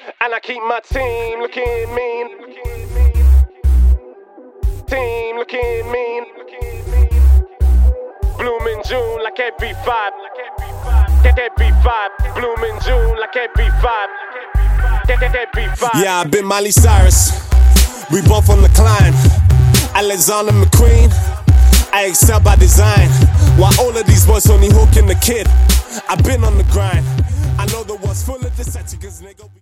And I keep my team looking mean. Team looking mean. Blooming June like every vibe. Every vibe. Blooming June like every vibe. Every vibe. Yeah, I've been Miley Cyrus. We both on the climb. Alexander McQueen. I excel by design. While all of these boys only hooking the kid. I've been on the grind. I know the world's full of deception, cause nigga.